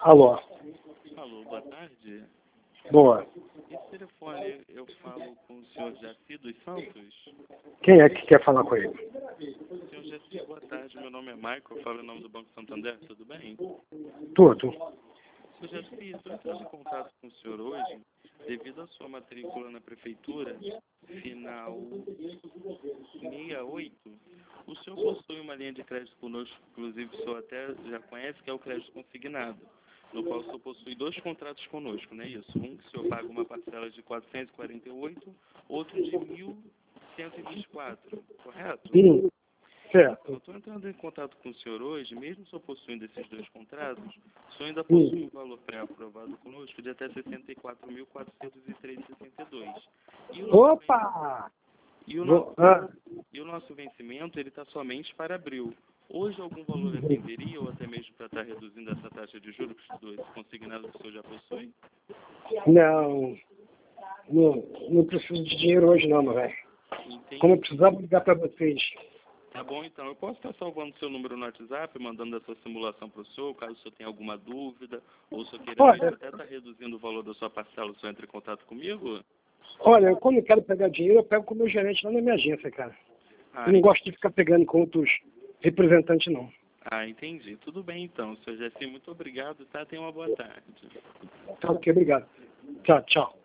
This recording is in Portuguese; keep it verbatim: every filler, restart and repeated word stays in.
Alô. Alô, boa tarde. Boa. Esse telefone eu falo com o senhor Jaci dos Santos? Quem é que quer falar com ele? Senhor Jaci, boa tarde. Meu nome é Michael, eu falo em nome do Banco Santander, tudo bem? Tudo. Senhor Jaci, estou entrando em contato com o senhor hoje devido à sua matrícula na prefeitura, final sessenta e oito. O senhor possui uma linha de crédito conosco, inclusive o senhor até já conhece, que é o crédito consignado, no qual o senhor possui dois contratos conosco, não é isso? Um que o senhor paga uma parcela de quatrocentos e quarenta e oito, outro de mil cento e vinte e quatro, correto? Sim, certo. Eu estou entrando em contato com o senhor hoje, mesmo o senhor possuindo esses dois contratos, o senhor ainda possui um valor pré-aprovado conosco de até sessenta e quatro mil, quatrocentos e três vírgula sessenta e dois. E o nosso Opa! E o, Vou- nosso, ah, e o nosso vencimento ele está somente para abril. Hoje algum valor atenderia ou até mesmo para estar reduzindo essa taxa de juros do esse consignado que o senhor já possui? não, não, não preciso de dinheiro hoje não, meu velho. Entendi. Como eu precisar, vou ligar para vocês. Tá bom, então. Eu posso estar salvando seu número no WhatsApp, mandando essa simulação para o senhor, caso o senhor tenha alguma dúvida, ou o senhor queira Olha, mesmo até estar reduzindo o valor da sua parcela, o senhor entra em contato comigo? olha, eu, quando eu quero pegar dinheiro, eu pego com o meu gerente lá na minha agência, cara. Ah, Eu não gosto de ficar pegando com outros representantes, não. ah, entendi. Tudo bem, então. senhor Jaci, muito obrigado, tá? Tenha uma boa tarde. Tá ok, obrigado. Tchau, tchau.